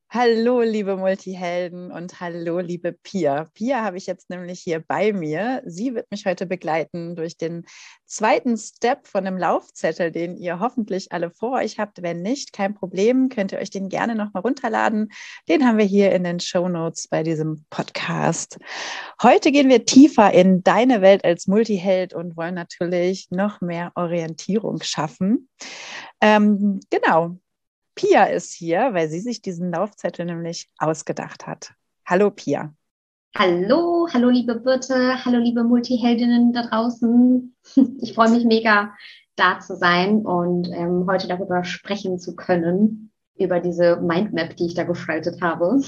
Hallo, liebe Multihelden und hallo, liebe Pia. Pia habe ich jetzt nämlich hier bei mir. Sie wird mich heute begleiten durch den zweiten Step von einem Laufzettel, den ihr hoffentlich alle vor euch habt. Wenn nicht, kein Problem, könnt ihr euch den gerne nochmal runterladen. Den haben wir hier in den Shownotes bei diesem Podcast. Heute gehen wir tiefer in deine Welt als Multiheld und wollen natürlich noch mehr Orientierung schaffen. Genau. Pia ist hier, weil sie sich diesen Laufzettel nämlich ausgedacht hat. Hallo Pia. Hallo liebe Birte, hallo liebe Multiheldinnen da draußen. Ich freue mich mega, da zu sein und heute darüber sprechen zu können, über diese Mindmap, die ich da gestaltet habe.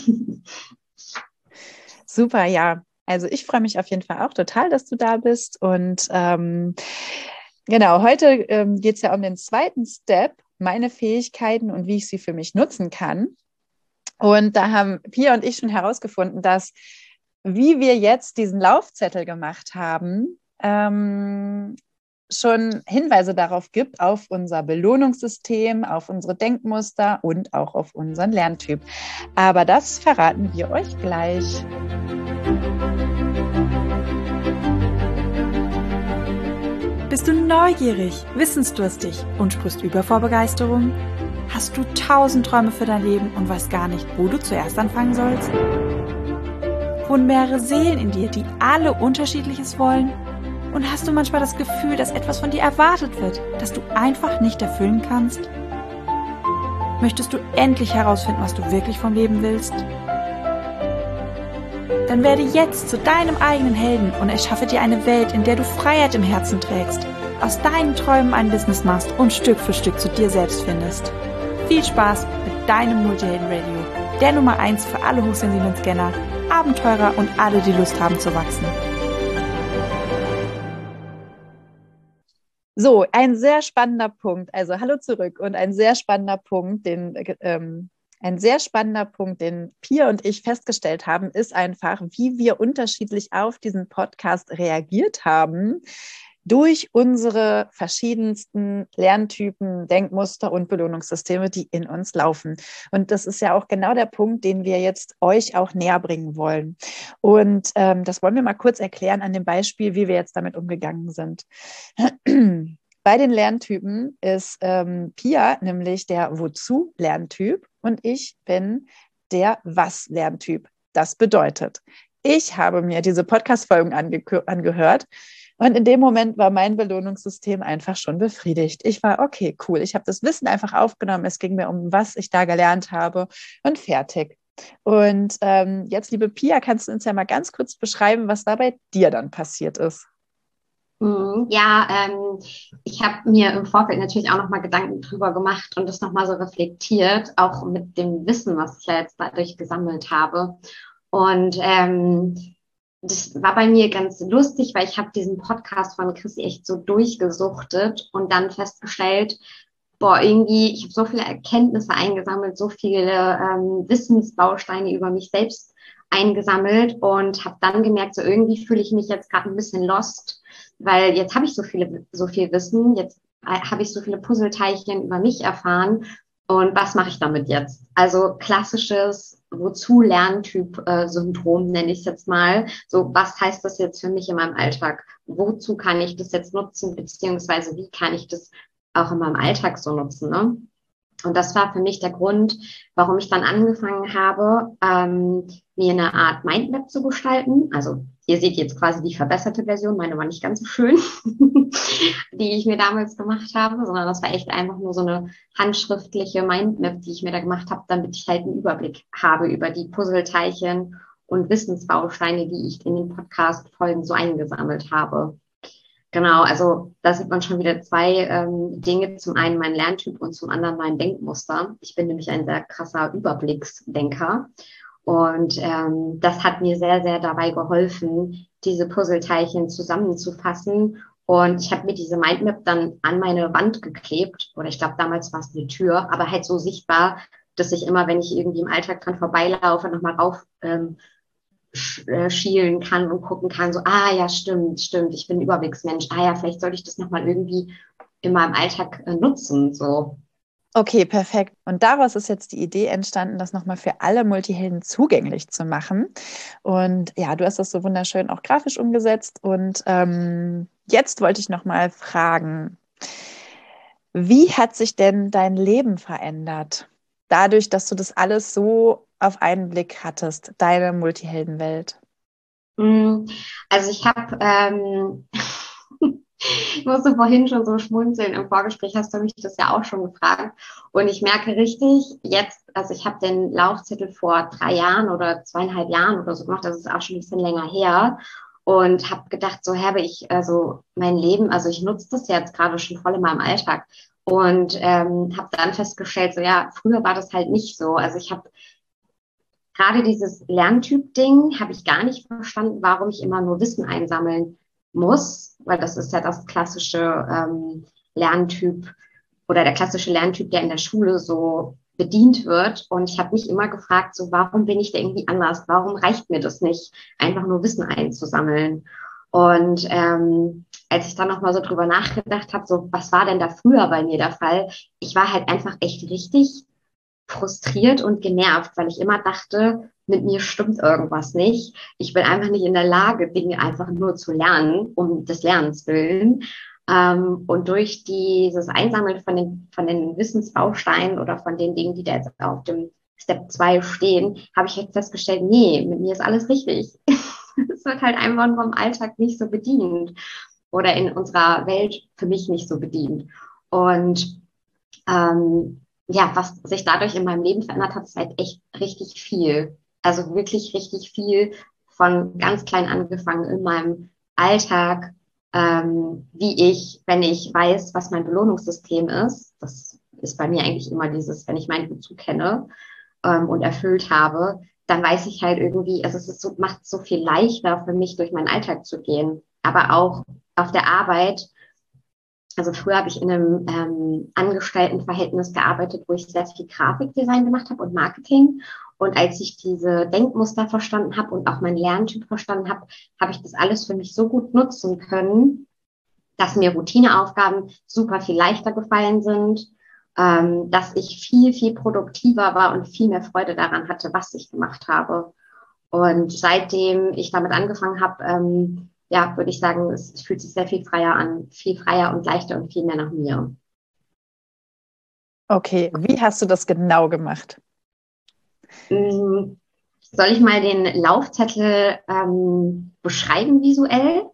Super, ja. Also ich freue mich auf jeden Fall auch total, dass du da bist. Und genau, heute geht es ja um den zweiten Step, meine Fähigkeiten und wie ich sie für mich nutzen kann. Und da haben Pia und ich schon herausgefunden, dass wie wir jetzt diesen Laufzettel gemacht haben, schon Hinweise darauf gibt, auf unser Belohnungssystem, auf unsere Denkmuster und auch auf unseren Lerntyp. Aber das verraten wir euch gleich. Bist du neugierig, wissensdurstig und sprichst über vor Begeisterung? Hast du 1000 Träume für dein Leben und weißt gar nicht, wo du zuerst anfangen sollst? Wohnen mehrere Seelen in dir, die alle Unterschiedliches wollen? Und hast du manchmal das Gefühl, dass etwas von dir erwartet wird, das du einfach nicht erfüllen kannst? Möchtest du endlich herausfinden, was du wirklich vom Leben willst? Dann werde jetzt zu deinem eigenen Helden und erschaffe dir eine Welt, in der du Freiheit im Herzen trägst, aus deinen Träumen ein Business machst und Stück für Stück zu dir selbst findest. Viel Spaß mit deinem Multihelden-Radio, der Nummer 1 für alle hochsensiblen Scanner, Abenteurer und alle, die Lust haben zu wachsen. So, ein sehr spannender Punkt. Also hallo zurück und ein sehr spannender Punkt, den Pia und ich festgestellt haben, ist einfach, wie wir unterschiedlich auf diesen Podcast reagiert haben durch unsere verschiedensten Lerntypen, Denkmuster und Belohnungssysteme, die in uns laufen. Und das ist ja auch genau der Punkt, den wir jetzt euch auch näher bringen wollen. Und das wollen wir mal kurz erklären an dem Beispiel, wie wir jetzt damit umgegangen sind. Bei den Lerntypen ist Pia nämlich der Wozu-Lerntyp und ich bin der Was-Lerntyp. Das bedeutet, ich habe mir diese Podcast-Folgen angehört und in dem Moment war mein Belohnungssystem einfach schon befriedigt. Ich war, okay, cool, ich habe das Wissen einfach aufgenommen, es ging mir um, was ich da gelernt habe und fertig. Und jetzt, liebe Pia, kannst du uns ja mal ganz kurz beschreiben, was da bei dir dann passiert ist? Ja, ich habe mir im Vorfeld natürlich auch nochmal Gedanken drüber gemacht und das nochmal so reflektiert, auch mit dem Wissen, was ich ja jetzt dadurch gesammelt habe. Und das war bei mir ganz lustig, weil ich habe diesen Podcast von Chrissy echt so durchgesuchtet und dann festgestellt, boah, irgendwie, ich habe so viele Erkenntnisse eingesammelt, so viele Wissensbausteine über mich selbst eingesammelt und habe dann gemerkt, so irgendwie fühle ich mich jetzt gerade ein bisschen lost, weil jetzt habe ich so viel Wissen, jetzt habe ich so viele Puzzleteilchen über mich erfahren und was mache ich damit jetzt? Also klassisches Wozu-Lerntyp-Syndrom nenne ich es jetzt mal. So, was heißt das jetzt für mich in meinem Alltag? Wozu kann ich das jetzt nutzen, beziehungsweise wie kann ich das auch in meinem Alltag so nutzen, ne? Und das war für mich der Grund, warum ich dann angefangen habe, mir eine Art Mindmap zu gestalten. Also ihr seht jetzt quasi die verbesserte Version, meine war nicht ganz so schön, die ich mir damals gemacht habe, sondern das war echt einfach nur so eine handschriftliche Mindmap, die ich mir da gemacht habe, damit ich halt einen Überblick habe über die Puzzleteilchen und Wissensbausteine, die ich in den Podcast-Folgen so eingesammelt habe. Genau, also da sieht man schon wieder zwei Dinge. Zum einen mein Lerntyp und zum anderen mein Denkmuster. Ich bin nämlich ein sehr krasser Überblicksdenker. Und das hat mir sehr, sehr dabei geholfen, diese Puzzleteilchen zusammenzufassen. Und ich habe mir diese Mindmap dann an meine Wand geklebt. Oder ich glaube, damals war es eine Tür, aber halt so sichtbar, dass ich immer, wenn ich irgendwie im Alltag dran vorbeilaufe, nochmal rauf schielen kann und gucken kann, so, ah ja, stimmt, ich bin ein Überblicksmensch, ah ja, vielleicht sollte ich das nochmal irgendwie in meinem Alltag nutzen, so. Okay, perfekt. Und daraus ist jetzt die Idee entstanden, das nochmal für alle Multihelden zugänglich zu machen. Und ja, du hast das so wunderschön auch grafisch umgesetzt. Und jetzt wollte ich nochmal fragen, wie hat sich denn dein Leben verändert? Dadurch, dass du das alles so auf einen Blick hattest, deine Multiheldenwelt. Also ich habe, ich musste vorhin schon so schmunzeln, im Vorgespräch hast du mich das ja auch schon gefragt. Und ich merke richtig jetzt, also ich habe den Laufzettel vor 3 Jahren oder 2,5 Jahren oder so gemacht, das ist auch schon ein bisschen länger her. Und habe gedacht, so habe ich, also mein Leben, also ich nutze das jetzt gerade schon voll in meinem Alltag. Und habe dann festgestellt, so ja, früher war das halt nicht so. Also ich habe gerade dieses Lerntyp-Ding habe ich gar nicht verstanden, warum ich immer nur Wissen einsammeln muss, weil das ist ja das klassische Lerntyp oder der klassische Lerntyp, der in der Schule so bedient wird. Und ich habe mich immer gefragt, so warum bin ich da irgendwie anders? Warum reicht mir das nicht, einfach nur Wissen einzusammeln? Und als ich dann nochmal so drüber nachgedacht habe, so was war denn da früher bei mir der Fall? Ich war halt einfach echt richtig frustriert und genervt, weil ich immer dachte, mit mir stimmt irgendwas nicht. Ich bin einfach nicht in der Lage, Dinge einfach nur zu lernen, um des Lernens willen. Und durch dieses Einsammeln von den Wissensbausteinen oder von den Dingen, die da jetzt auf dem Step 2 stehen, habe ich jetzt festgestellt, nee, mit mir ist alles richtig. Es wird halt einfach nur im Alltag nicht so bedient oder in unserer Welt für mich nicht so bedient. Und ja, was sich dadurch in meinem Leben verändert hat, ist halt echt richtig viel. Also wirklich richtig viel von ganz klein angefangen in meinem Alltag, wie ich, wenn ich weiß, was mein Belohnungssystem ist, das ist bei mir eigentlich immer dieses, wenn ich meinen Bezug kenne und erfüllt habe, dann weiß ich halt irgendwie, also es ist so, macht es so viel leichter für mich, durch meinen Alltag zu gehen. Aber auch auf der Arbeit. Also früher habe ich in einem Angestelltenverhältnis gearbeitet, wo ich sehr viel Grafikdesign gemacht habe und Marketing. Und als ich diese Denkmuster verstanden habe und auch meinen Lerntyp verstanden habe, habe ich das alles für mich so gut nutzen können, dass mir Routineaufgaben super viel leichter gefallen sind, dass ich viel, viel produktiver war und viel mehr Freude daran hatte, was ich gemacht habe. Und seitdem ich damit angefangen habe, ja, würde ich sagen, es fühlt sich sehr viel freier an, viel freier und leichter und viel mehr nach mir. Okay, wie hast du das genau gemacht? Soll ich mal den Laufzettel beschreiben visuell?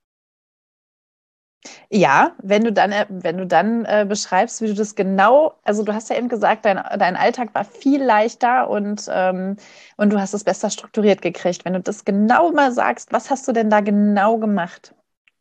Ja, wenn du dann beschreibst, wie du das genau, also du hast ja eben gesagt, dein Alltag war viel leichter und du hast es besser strukturiert gekriegt. Wenn du das genau mal sagst, was hast du denn da genau gemacht?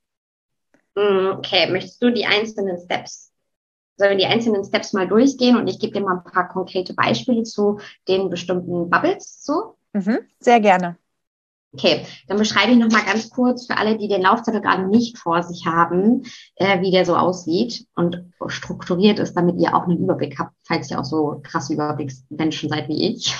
Okay, möchtest du die einzelnen Steps? Sollen wir die einzelnen Steps mal durchgehen und ich gebe dir mal ein paar konkrete Beispiele zu den bestimmten Bubbles so? Sehr gerne. Okay, dann beschreibe ich noch mal ganz kurz für alle, die den Laufzettel gerade nicht vor sich haben, wie der so aussieht und strukturiert ist, damit ihr auch einen Überblick habt, falls ihr auch so krasse Überblicksmenschen seid wie ich.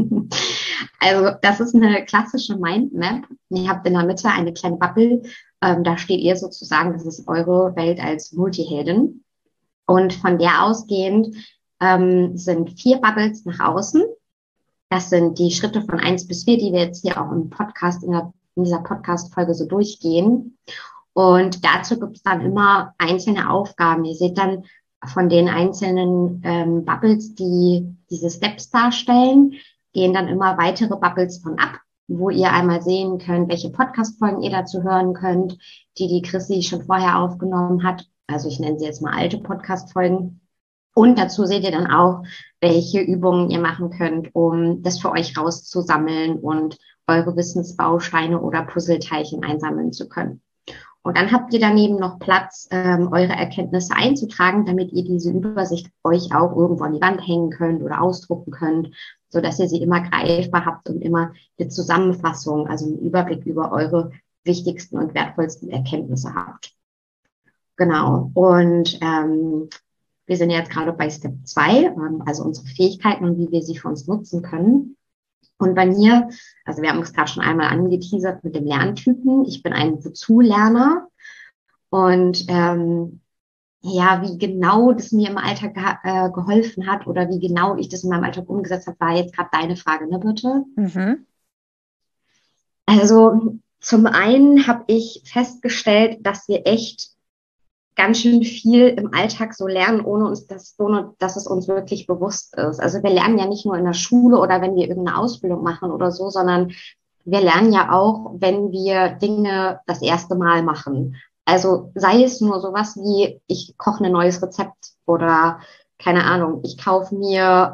Also das ist eine klassische Mindmap. Ihr habt in der Mitte eine kleine Bubble, da steht ihr sozusagen, das ist eure Welt als Multiheldin. Und von der ausgehend sind 4 Bubbles nach außen. Das sind die Schritte von 1 bis 4, die wir jetzt hier auch im Podcast, in dieser Podcast-Folge so durchgehen. Und dazu gibt es dann immer einzelne Aufgaben. Ihr seht dann von den einzelnen Bubbles, die diese Steps darstellen, gehen dann immer weitere Bubbles von ab, wo ihr einmal sehen könnt, welche Podcast-Folgen ihr dazu hören könnt, die Chrissy schon vorher aufgenommen hat. Also ich nenne sie jetzt mal alte Podcast-Folgen. Und dazu seht ihr dann auch, welche Übungen ihr machen könnt, um das für euch rauszusammeln und eure Wissensbausteine oder Puzzleteilchen einsammeln zu können. Und dann habt ihr daneben noch Platz, eure Erkenntnisse einzutragen, damit ihr diese Übersicht euch auch irgendwo an die Wand hängen könnt oder ausdrucken könnt, so dass ihr sie immer greifbar habt und immer eine Zusammenfassung, also einen Überblick über eure wichtigsten und wertvollsten Erkenntnisse habt. Genau. Und wir sind jetzt gerade bei Step 2, also unsere Fähigkeiten und wie wir sie für uns nutzen können. Und bei mir, also wir haben es gerade schon einmal angeteasert mit dem Lerntypen. Ich bin ein Wozu-Lerner und ja, wie genau das mir im Alltag geholfen hat oder wie genau ich das in meinem Alltag umgesetzt habe, war jetzt gerade deine Frage, ne, bitte? Mhm. Also zum einen habe ich festgestellt, dass wir echt ganz schön viel im Alltag so lernen, ohne dass es uns wirklich bewusst ist. Also wir lernen ja nicht nur in der Schule oder wenn wir irgendeine Ausbildung machen oder so, sondern wir lernen ja auch, wenn wir Dinge das erste Mal machen. Also sei es nur sowas wie, ich koche ein neues Rezept oder keine Ahnung, ich kaufe mir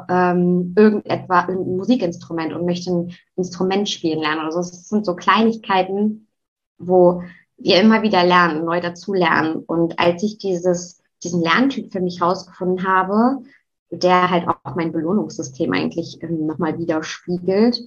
ein Musikinstrument und möchte ein Instrument spielen lernen oder so. Das sind so Kleinigkeiten, wo wir immer wieder lernen, neu dazulernen. Und als ich diesen Lerntyp für mich herausgefunden habe, der halt auch mein Belohnungssystem eigentlich nochmal widerspiegelt,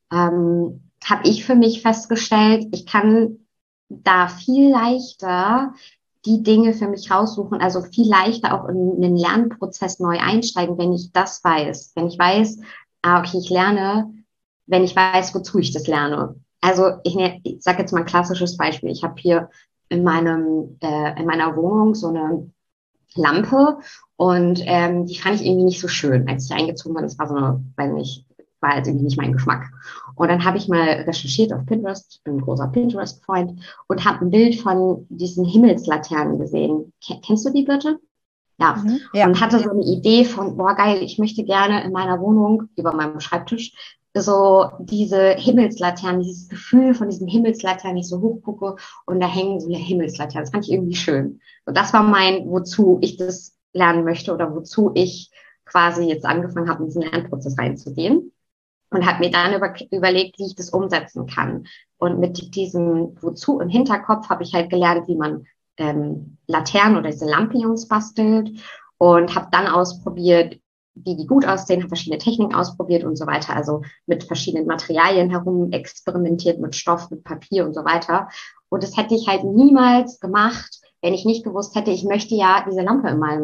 habe ich für mich festgestellt, ich kann da viel leichter die Dinge für mich raussuchen, also viel leichter auch in den Lernprozess neu einsteigen, wenn ich das weiß. Wenn ich weiß, okay, ich lerne, wenn ich weiß, wozu ich das lerne. Also ich sage jetzt mal ein klassisches Beispiel. Ich habe hier in meiner Wohnung so eine Lampe und die fand ich irgendwie nicht so schön, als ich eingezogen bin. Das war so eine, weiß nicht, war halt irgendwie nicht mein Geschmack. Und dann habe ich mal recherchiert auf Pinterest, ich bin ein großer Pinterest-Freund, und habe ein Bild von diesen Himmelslaternen gesehen. Kennst du die bitte? Ja. Mhm. Ja. Und hatte so eine Idee von, boah, geil, ich möchte gerne in meiner Wohnung, über meinem Schreibtisch, so diese Himmelslaternen, dieses Gefühl von diesen Himmelslaternen, ich so hochgucke und da hängen so Himmelslaternen. Das fand ich irgendwie schön. Und das war wozu ich das lernen möchte oder wozu ich quasi jetzt angefangen habe, in diesen Lernprozess reinzugehen. Und habe mir dann überlegt, wie ich das umsetzen kann. Und mit diesem Wozu im Hinterkopf habe ich halt gelernt, wie man Laternen oder diese Lampions bastelt und habe dann ausprobiert, wie die gut aussehen, habe verschiedene Techniken ausprobiert und so weiter. Also mit verschiedenen Materialien herum experimentiert, mit Stoff, mit Papier und so weiter. Und das hätte ich halt niemals gemacht, wenn ich nicht gewusst hätte, ich möchte ja diese Lampe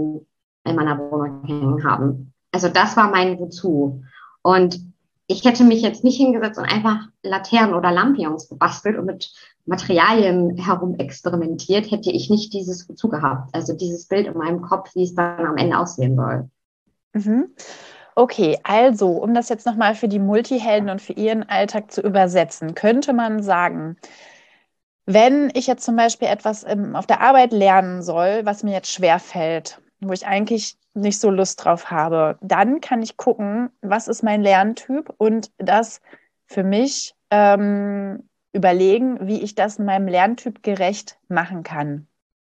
in meiner Wohnung hängen haben. Also das war mein Wozu. Und ich hätte mich jetzt nicht hingesetzt und einfach Laternen oder Lampions gebastelt und mit Materialien herum experimentiert, hätte ich nicht dieses Wozu gehabt. Also dieses Bild in meinem Kopf, wie es dann am Ende aussehen soll. Mhm. Okay, also um das jetzt nochmal für die Multihelden und für ihren Alltag zu übersetzen, könnte man sagen, wenn ich jetzt zum Beispiel etwas auf der Arbeit lernen soll, was mir jetzt schwerfällt, wo ich eigentlich nicht so Lust drauf habe, dann kann ich gucken, was ist mein Lerntyp und das für mich überlegen, wie ich das meinem Lerntyp gerecht machen kann.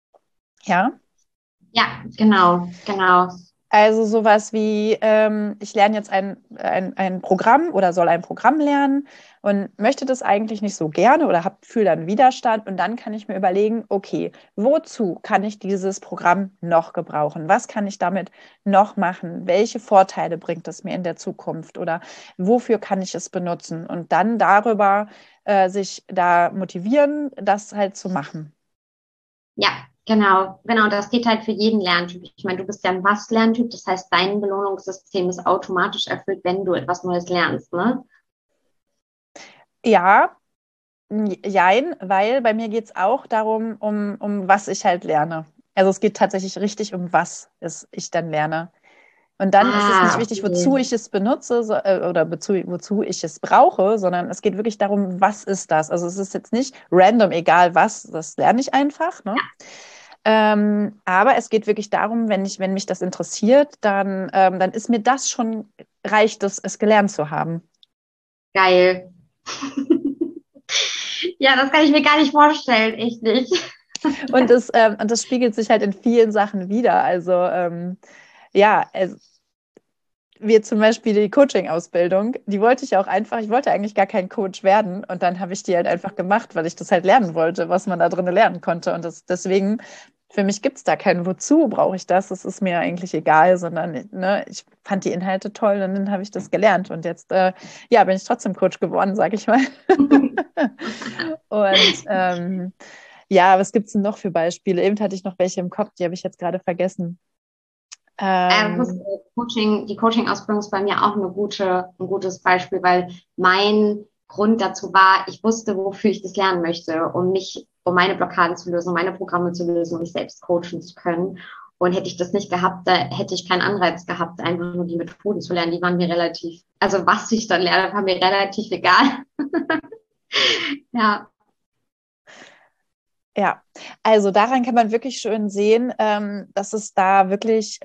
Ja? Ja, genau, genau. Also sowas wie, ich lerne jetzt ein Programm oder soll ein Programm lernen und möchte das eigentlich nicht so gerne oder fühle dann Widerstand und dann kann ich mir überlegen, okay, wozu kann ich dieses Programm noch gebrauchen? Was kann ich damit noch machen? Welche Vorteile bringt es mir in der Zukunft oder wofür kann ich es benutzen? Und dann darüber sich da motivieren, das halt zu machen. Ja, genau, genau. Das geht halt für jeden Lerntyp. Ich meine, du bist ja ein Was-Lerntyp, das heißt, dein Belohnungssystem ist automatisch erfüllt, wenn du etwas Neues lernst, ne? Ja, jein, weil bei mir geht es auch darum, um was ich halt lerne. Also es geht tatsächlich richtig um was ich dann lerne. Und dann ist es nicht Ah, wichtig, wozu okay. ich es benutze oder wozu ich es brauche, sondern es geht wirklich darum, was ist das? Also es ist jetzt nicht random, egal was, das lerne ich einfach, ne? Aber es geht wirklich darum, wenn mich das interessiert, dann ist mir das schon, reicht es gelernt zu haben. Geil. Ja, das kann ich mir gar nicht vorstellen, echt nicht. Und das spiegelt sich halt in vielen Sachen wieder. Also ja, wie zum Beispiel die Coaching-Ausbildung, die wollte ich auch einfach, ich wollte eigentlich gar kein Coach werden und dann habe ich die halt einfach gemacht, weil ich das halt lernen wollte, was man da drin lernen konnte. Und deswegen, für mich gibt es da kein Wozu brauche ich das, das ist mir eigentlich egal, sondern ne, ich fand die Inhalte toll und dann habe ich das gelernt und jetzt ja, bin ich trotzdem Coach geworden, sage ich mal. Und ja, was gibt es denn noch für Beispiele? Eben hatte ich noch welche im Kopf, die habe ich jetzt gerade vergessen. Ähm, Die Coaching-Ausbildung ist bei mir auch ein gutes Beispiel, weil mein Grund dazu war, ich wusste, wofür ich das lernen möchte, um meine Blockaden zu lösen, um meine Programme zu lösen, um mich selbst coachen zu können. Und hätte ich das nicht gehabt, da hätte ich keinen Anreiz gehabt, einfach nur die Methoden zu lernen. Die waren mir relativ, also was ich dann lerne, war mir relativ egal. Ja. Ja, also daran kann man wirklich schön sehen, dass es da wirklich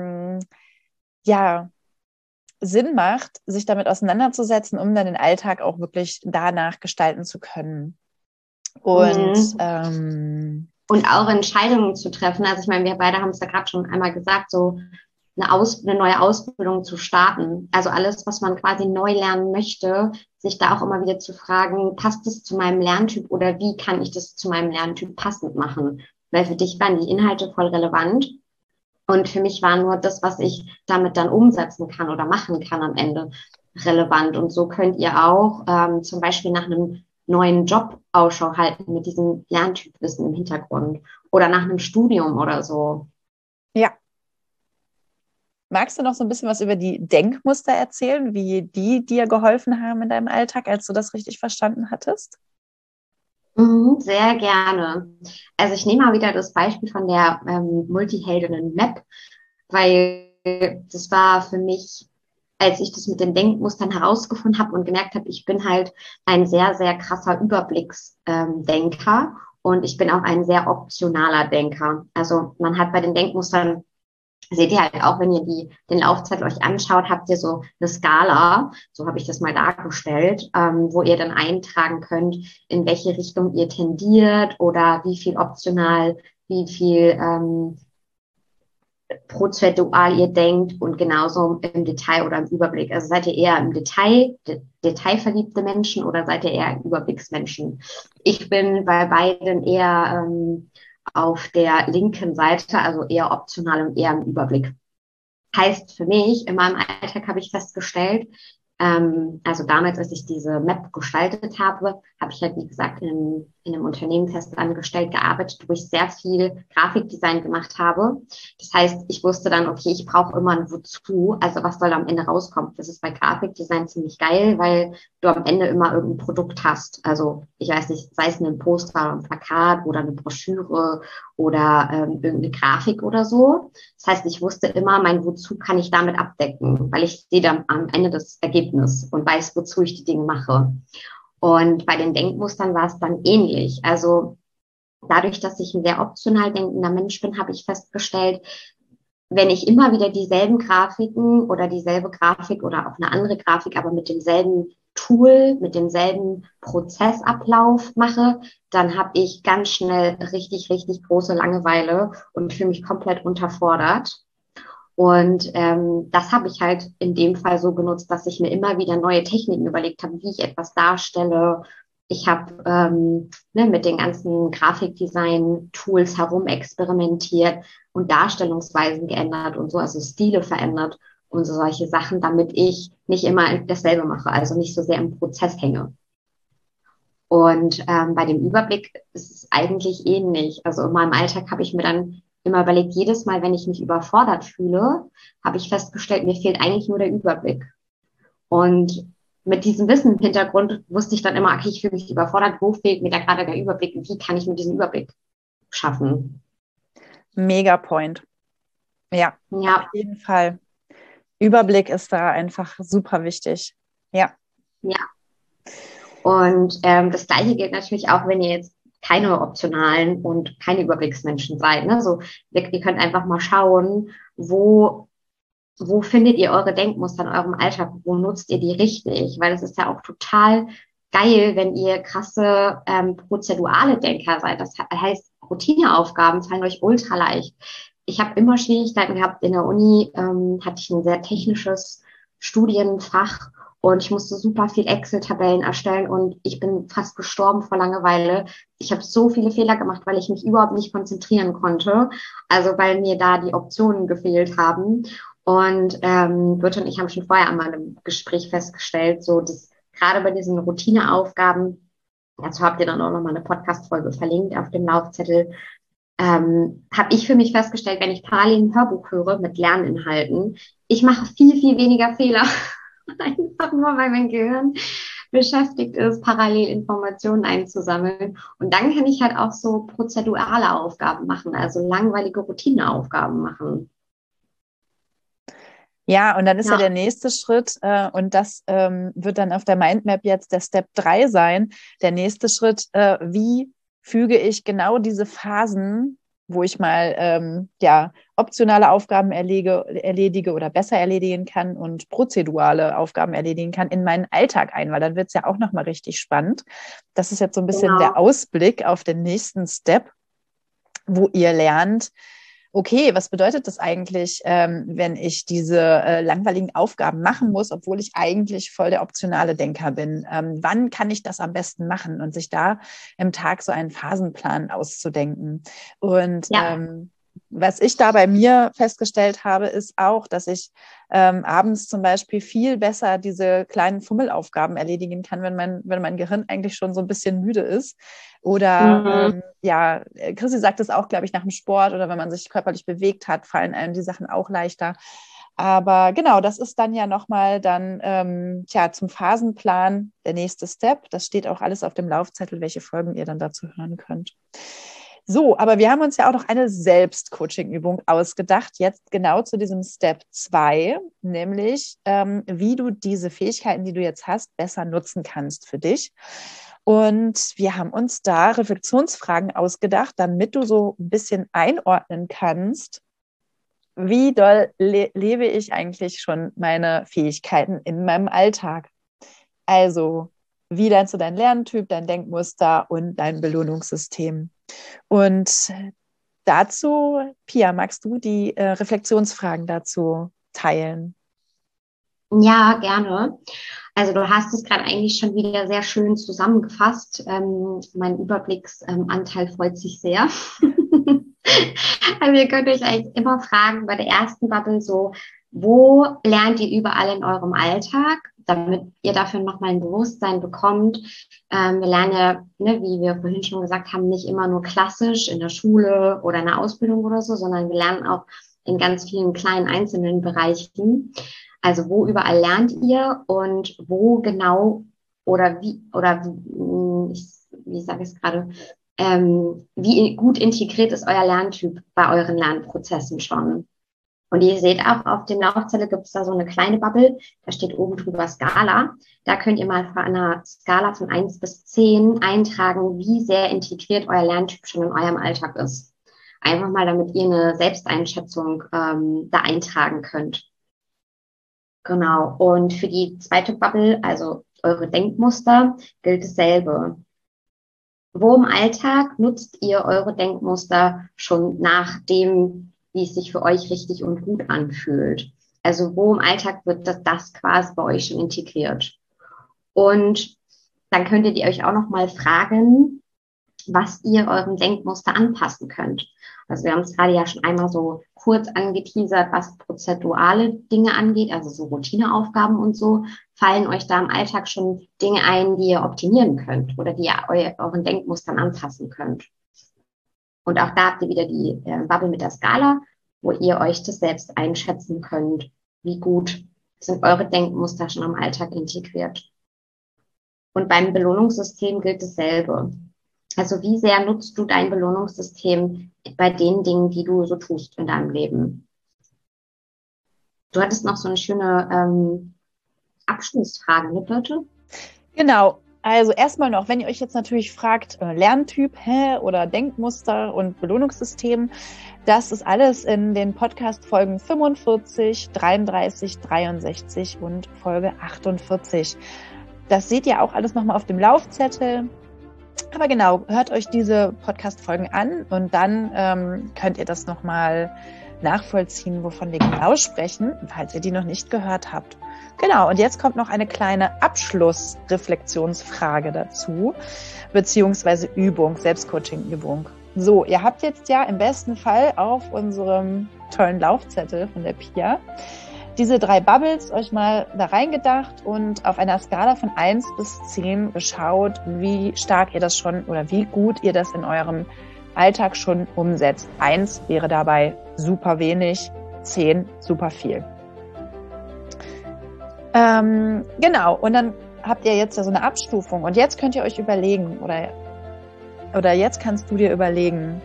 ja, Sinn macht, sich damit auseinanderzusetzen, um dann den Alltag auch wirklich danach gestalten zu können. Und und auch Entscheidungen zu treffen. Also ich meine, wir beide haben es ja gerade schon einmal gesagt, so eine neue Ausbildung zu starten. Also alles, was man quasi neu lernen möchte, sich da auch immer wieder zu fragen, passt es zu meinem Lerntyp oder wie kann ich das zu meinem Lerntyp passend machen? Weil für dich waren die Inhalte voll relevant und für mich war nur das, was ich damit dann umsetzen kann oder machen kann am Ende relevant. Und so könnt ihr auch zum Beispiel nach einem neuen Job Ausschau halten mit diesem Lerntypwissen im Hintergrund oder nach einem Studium oder so. ja, magst du noch so ein bisschen was über die Denkmuster erzählen, wie die dir geholfen haben in deinem Alltag, als du das richtig verstanden hattest? Sehr gerne. Also ich nehme mal wieder das Beispiel von der Multiheldinnen-Map, weil das war für mich, als ich das mit den Denkmustern herausgefunden habe und gemerkt habe, ich bin halt ein sehr, sehr krasser Überblicksdenker und ich bin auch ein sehr optionaler Denker. Also man hat bei den Denkmustern, seht ihr halt auch, wenn ihr den Laufzettel euch anschaut, habt ihr so eine Skala, so habe ich das mal dargestellt, wo ihr dann eintragen könnt, in welche Richtung ihr tendiert oder wie viel optional, wie viel prozentual ihr denkt und genauso im Detail oder im Überblick. Also seid ihr eher im detailverliebte Menschen oder seid ihr eher Überblicksmenschen? Ich bin bei beiden eher auf der linken Seite, also eher optional und eher im Überblick. Heißt für mich, in meinem Alltag habe ich festgestellt, also damals, als ich diese Map gestaltet habe, habe ich halt, wie gesagt, in einem Unternehmen fest angestellt gearbeitet, wo ich sehr viel Grafikdesign gemacht habe. Das heißt, ich wusste dann, okay, ich brauche immer ein Wozu, also was soll am Ende rauskommen. Das ist bei Grafikdesign ziemlich geil, weil du am Ende immer irgendein Produkt hast. Also ich weiß nicht, sei es ein Poster oder ein Plakat oder eine Broschüre oder irgendeine Grafik oder so. Das heißt, ich wusste immer, mein Wozu kann ich damit abdecken, weil ich sehe dann am Ende das Ergebnis und weiß, wozu ich die Dinge mache. Und bei den Denkmustern war es dann ähnlich. Also dadurch, dass ich ein sehr optional denkender Mensch bin, habe ich festgestellt, wenn ich immer wieder dieselben Grafiken oder dieselbe Grafik oder auch eine andere Grafik, aber mit demselben Tool, mit demselben Prozessablauf mache, dann habe ich ganz schnell richtig, richtig große Langeweile und fühle mich komplett unterfordert. Und das habe ich halt in dem Fall so genutzt, dass ich mir immer wieder neue Techniken überlegt habe, wie ich etwas darstelle. Ich habe mit den ganzen Grafikdesign-Tools herumexperimentiert und Darstellungsweisen geändert und so, also Stile verändert und so solche Sachen, damit ich nicht immer dasselbe mache, also nicht so sehr im Prozess hänge. Und bei dem Überblick ist es eigentlich ähnlich. Also in meinem Alltag habe ich mir dann immer überlegt, jedes Mal, wenn ich mich überfordert fühle, habe ich festgestellt, mir fehlt eigentlich nur der Überblick. Und mit diesem Wissen im Hintergrund wusste ich dann immer, okay, ich fühle mich überfordert, wo fehlt mir da gerade der Überblick und wie kann ich mir diesen Überblick schaffen? Mega Point. Ja, Ja, auf jeden Fall. Überblick ist da einfach super wichtig. Ja. ja. Und das Gleiche gilt natürlich auch, wenn ihr jetzt keine optionalen und keine Überblicksmenschen seid. Ne? So, ihr könnt einfach mal schauen, wo findet ihr eure Denkmuster in eurem Alltag? Wo nutzt ihr die richtig? Weil es ist ja auch total geil, wenn ihr krasse prozedurale Denker seid. Das heißt, Routineaufgaben fallen euch ultra leicht. Ich habe immer Schwierigkeiten gehabt. In der Uni hatte ich ein sehr technisches Studienfach und ich musste super viel Excel-Tabellen erstellen und ich bin fast gestorben vor Langeweile. Ich habe so viele Fehler gemacht, weil ich mich überhaupt nicht konzentrieren konnte. Also weil mir da die Optionen gefehlt haben. Und Birte und ich haben schon vorher einmal im Gespräch festgestellt, so dass gerade bei diesen Routineaufgaben, dazu habt ihr dann auch nochmal eine Podcast-Folge verlinkt auf dem Laufzettel, habe ich für mich festgestellt, wenn ich parallel ein Hörbuch höre mit Lerninhalten, ich mache viel, viel weniger Fehler. Einfach nur, weil mein Gehirn beschäftigt ist, parallel Informationen einzusammeln. Und dann kann ich halt auch so prozedurale Aufgaben machen, also langweilige Routineaufgaben machen. Ja, und dann ist ja der nächste Schritt, und das wird dann auf der Mindmap jetzt der Step 3 sein. Der nächste Schritt, wie füge ich genau diese Phasen, wo ich mal optionale Aufgaben erledige oder besser erledigen kann und prozedurale Aufgaben erledigen kann, in meinen Alltag ein, weil dann wird es ja auch nochmal richtig spannend. Das ist jetzt so ein bisschen der Ausblick auf den nächsten Step, wo ihr lernt, okay, was bedeutet das eigentlich, wenn ich diese langweiligen Aufgaben machen muss, obwohl ich eigentlich voll der optionale Denker bin? Wann kann ich das am besten machen? Und sich da im Tag so einen Phasenplan auszudenken. Und was ich da bei mir festgestellt habe, ist auch, dass ich abends zum Beispiel viel besser diese kleinen Fummelaufgaben erledigen kann, wenn mein Gehirn eigentlich schon so ein bisschen müde ist. Oder Chrissy sagt es auch, glaube ich, nach dem Sport oder wenn man sich körperlich bewegt hat, fallen einem die Sachen auch leichter. Aber genau, das ist dann ja nochmal dann zum Phasenplan der nächste Step. Das steht auch alles auf dem Laufzettel, welche Folgen ihr dann dazu hören könnt. So, aber wir haben uns ja auch noch eine Selbst-Coaching-Übung ausgedacht, jetzt genau zu diesem Step 2, nämlich wie du diese Fähigkeiten, die du jetzt hast, besser nutzen kannst für dich. Und wir haben uns da Reflexionsfragen ausgedacht, damit du so ein bisschen einordnen kannst, wie doll lebe ich eigentlich schon meine Fähigkeiten in meinem Alltag. Also, wie lernst du dein Lerntyp, dein Denkmuster und dein Belohnungssystem? Und dazu, Pia, magst du die Reflexionsfragen dazu teilen? Ja, gerne. Also du hast es gerade eigentlich schon wieder sehr schön zusammengefasst. Mein Überblicksanteil freut sich sehr. Also ihr könnt euch eigentlich immer fragen bei der ersten Bubble so, wo lernt ihr überall in eurem Alltag, damit ihr dafür nochmal ein Bewusstsein bekommt. Wir lernen ja, wie wir vorhin schon gesagt haben, nicht immer nur klassisch in der Schule oder in der Ausbildung oder so, sondern wir lernen auch in ganz vielen kleinen einzelnen Bereichen. Also wo überall lernt ihr und wo genau wie sage ich es gerade, wie gut integriert ist euer Lerntyp bei euren Lernprozessen schon. Und ihr seht auch, auf dem Laufzettel gibt es da so eine kleine Bubble, da steht oben drüber Skala. Da könnt ihr mal von einer Skala von 1 bis 10 eintragen, wie sehr integriert euer Lerntyp schon in eurem Alltag ist. Einfach mal, damit ihr eine Selbsteinschätzung da eintragen könnt. Genau. Und für die zweite Bubble, also eure Denkmuster, gilt dasselbe. Wo im Alltag nutzt ihr eure Denkmuster schon nach dem, wie es sich für euch richtig und gut anfühlt? Also wo im Alltag wird das quasi bei euch schon integriert? Und dann könntet ihr euch auch noch mal fragen, was ihr eurem Denkmuster anpassen könnt. Also wir haben es gerade ja schon einmal so kurz angeteasert, was prozedurale Dinge angeht, also so Routineaufgaben und so. Fallen euch da im Alltag schon Dinge ein, die ihr optimieren könnt oder die ihr euren Denkmustern anpassen könnt? Und auch da habt ihr wieder die Bubble mit der Skala, wo ihr euch das selbst einschätzen könnt. Wie gut sind eure Denkmuster schon im Alltag integriert? Und beim Belohnungssystem gilt dasselbe. Also wie sehr nutzt du dein Belohnungssystem bei den Dingen, die du so tust in deinem Leben? Du hattest noch so eine schöne Abschlussfrage, ne, Birte? Genau. Also erstmal noch, wenn ihr euch jetzt natürlich fragt, Lerntyp oder Denkmuster und Belohnungssystem, das ist alles in den Podcast-Folgen 45, 33, 63 und Folge 48. Das seht ihr auch alles nochmal auf dem Laufzettel. Aber genau, hört euch diese Podcast-Folgen an und dann könnt ihr das nochmal nachvollziehen, wovon wir genau sprechen, falls ihr die noch nicht gehört habt. Genau, und jetzt kommt noch eine kleine Abschlussreflexionsfrage dazu, beziehungsweise Übung, Selbstcoaching-Übung. So, ihr habt jetzt ja im besten Fall auf unserem tollen Laufzettel von der Pia diese 3 Bubbles euch mal da reingedacht und auf einer Skala von 1 bis 10 geschaut, wie stark ihr das schon oder wie gut ihr das in eurem Alltag schon umsetzt. 1 wäre dabei super wenig, 10 super viel. Genau, und dann habt ihr jetzt ja so eine Abstufung und jetzt könnt ihr euch überlegen oder jetzt kannst du dir überlegen,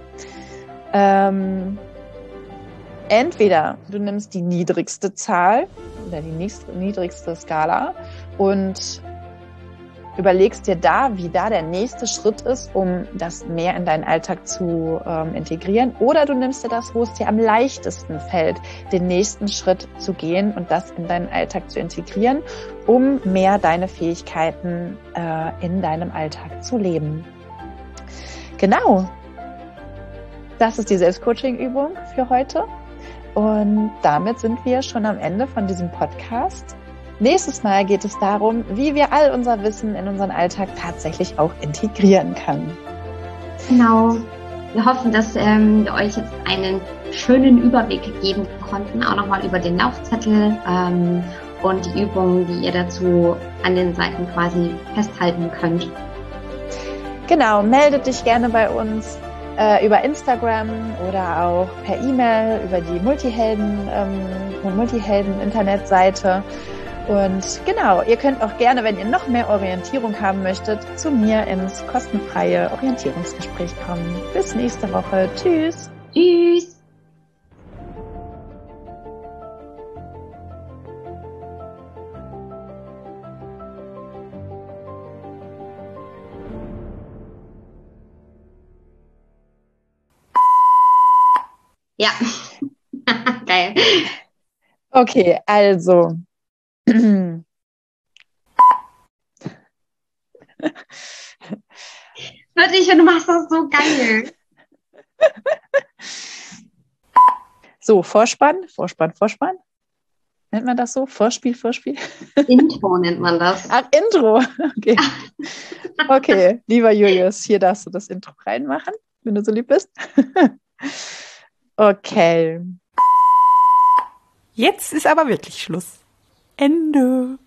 entweder du nimmst die niedrigste Zahl oder die niedrigste Skala und überlegst dir da, wie da der nächste Schritt ist, um das mehr in deinen Alltag zu integrieren. Oder du nimmst dir das, wo es dir am leichtesten fällt, den nächsten Schritt zu gehen und das in deinen Alltag zu integrieren, um mehr deine Fähigkeiten in deinem Alltag zu leben. Genau. Das ist die Selbstcoaching-Übung für heute. Und damit sind wir schon am Ende von diesem Podcast. Nächstes Mal geht es darum, wie wir all unser Wissen in unseren Alltag tatsächlich auch integrieren können. Genau. Wir hoffen, dass wir euch jetzt einen schönen Überblick geben konnten, auch nochmal über den Laufzettel und die Übungen, die ihr dazu an den Seiten quasi festhalten könnt. Genau, meldet dich gerne bei uns über Instagram oder auch per E-Mail über die Multihelden-Internetseite. Und genau, ihr könnt auch gerne, wenn ihr noch mehr Orientierung haben möchtet, zu mir ins kostenfreie Orientierungsgespräch kommen. Bis nächste Woche. Tschüss. Tschüss. Ja, geil. Okay, also. Wirklich, du machst das so geil. So, Vorspann. Nennt man das so? Vorspiel? Intro nennt man das. Ach, Intro. Okay. Okay, lieber Julius, hier darfst du das Intro reinmachen, wenn du so lieb bist. Okay. Jetzt ist aber wirklich Schluss. Ende.